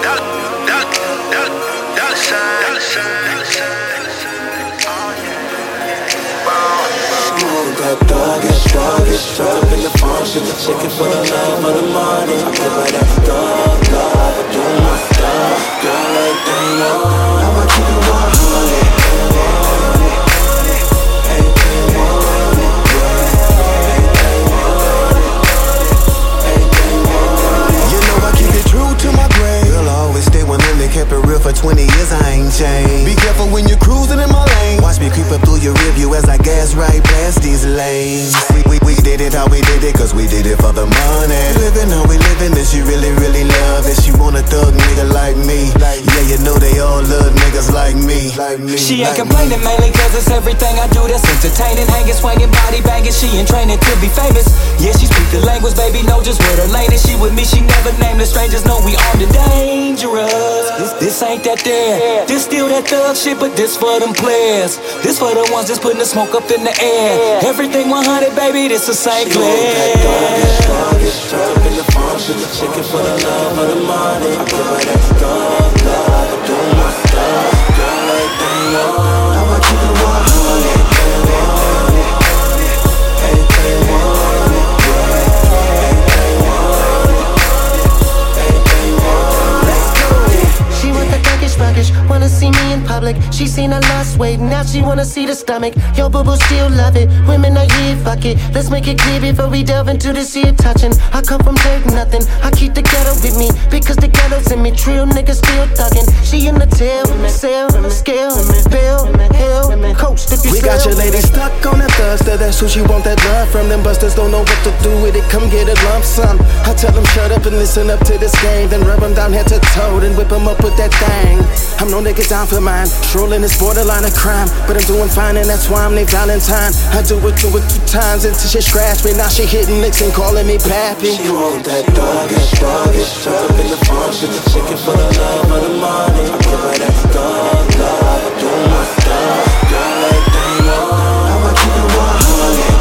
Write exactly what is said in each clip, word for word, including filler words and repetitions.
That dog is dog is stuck up in the phone. She's a chicken for the love of the money. I give her that dog love, I do my stuff. Girl, everything on, I'ma keep it one hundred. Everything on it, yeah. Everything on it, everything on it. You know I keep it true to my grave. Girl, I always stay one limit, kept it real for twenty years, I ain't changed. Be careful when you're cruising in my lane. Watch me creep up through your review as I gas right past these lanes. We, we, we did it how we did it, cause we did it for the money. Living how we living, and she really, really love it. She want a thug nigga like me. Like, yeah, you know they all love niggas like me. Like me she like ain't complaining me. mainly cause it's everything I do that's entertaining. Hanging, swinging, body banging, she in training to be famous. Yeah, she speak the language, baby, know just what her lane is. She with me, she never named the strangers, know we armed and dangerous. This, this ain't that there, this still that thug shit, but this for them players. This for the ones that's putting the smoke up in the air. Everything one hundred, baby, this a Saint Clair. That dog is dog is stuck up in the phone. She's a chicken for the love of the money. I give her that dog love, I do my stuff. Girl, everything on, I'ma keep it one hundred. Everything on it, yeah. Everything on it, everything on it. Let's go. She want the thuggish, ruggish, wanna see me in public. She seen her lost weight, now she wanna see the stomach. Yo, boo boo still love it. Women are here, fuck it. Let's make it clear before we delve into this here touching. I come from dirt, nothing. I keep the ghetto with me because the ghetto's in me. Trill niggas still thuggin'. She in the tail, sail, scale, bill, hill, coach. We got your lady stuck on that thugster. That's who she want that love from. Them busters don't know what to do with it. Come get a lump sum. I tell them shut up and listen up to this game. Then rub them down head to toe, then whip them up with that thing. I'm no nigga down for mine. Trolling is borderline of crime, but I'm doing fine and that's why I'm named Valentine. I do it, do it two times until she scratch me. Now she hitting licks and calling me pappy. She want that doggish, doggish, stuck up in the phone. She's a chicken for the love of the money. I give her that dog love, I do my stuff. Girl, everything on, I'ma keep it one hundred.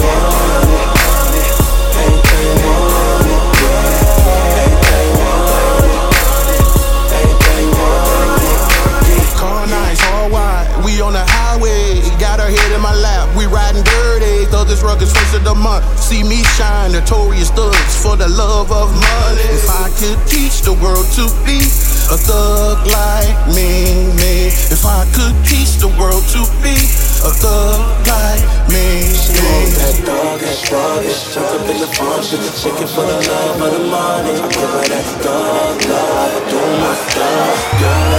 Everything on it, yeah. Everything on it, everything on it. Car nice, all wide, we on the highway. Got her head in my lap, we riding dirty. Thuggers, ruggers, first of the month. See me shine, notorious thugs for the love of money. If I could teach the world to be a thug like me, me. If I could teach the world to be a thug like me, she me. want that doggish, doggish, stuck up in the phone. She's a chicken for the love of the money. I give her that dog love, I do my stuff. Girl,